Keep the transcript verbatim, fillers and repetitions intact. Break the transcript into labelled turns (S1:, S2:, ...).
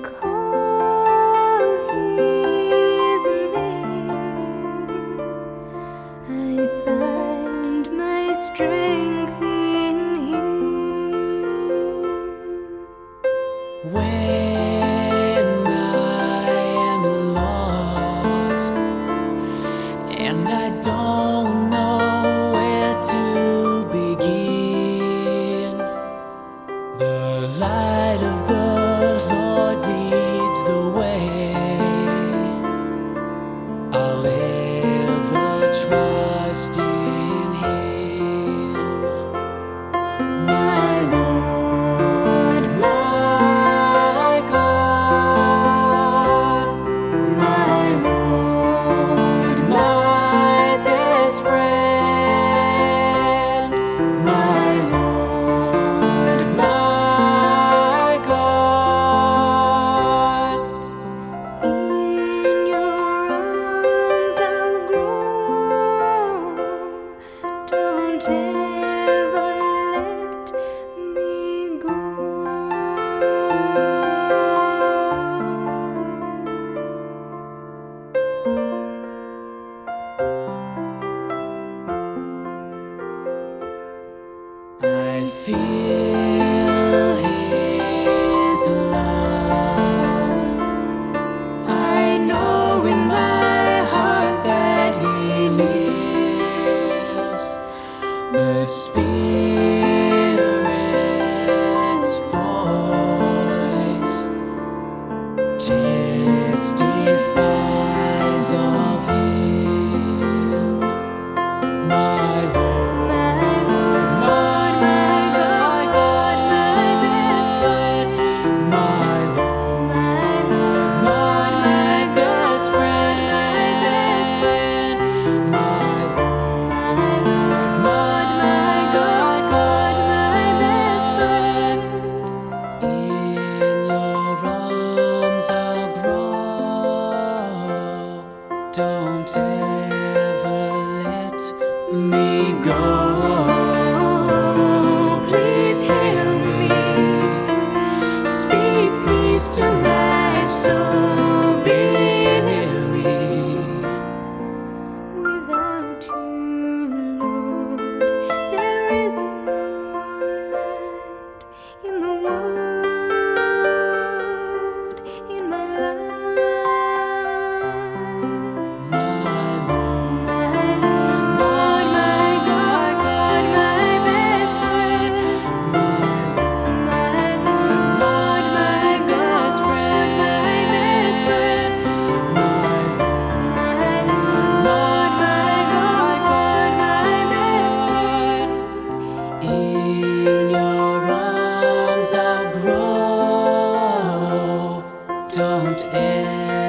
S1: call his name, I find my strength in him.
S2: When I am lost and I don't know where to begin, the light of the Lord leads the way. I'll ever trust in Him. My Lord, my God, my Lord, my best friend, my Lord, my God.
S1: In your arms I'll grow. Don't ever let me go.
S2: I feel His love. I know in my heart that He lives. The Spirit's voice testifies of Him. My Lord,
S1: My Lord, my God, my best friend.
S2: my Lord,
S1: My Lord, my best friend, my best friend.
S2: my Lord,
S1: My Lord, my God, my best friend.
S2: in your arms I'll grow. Don't ever let me go.
S1: Please hear me. Speak peace to my soul. Be near me. Without you, Lord, there is no light in the world, in my life.
S2: My Lord,
S1: My Lord, my God, my best friend.
S2: my
S1: My Lord, my best friend, my best friend.
S2: my
S1: My Lord, my God, my best friend.
S2: in your arms I'll grow. Don't ever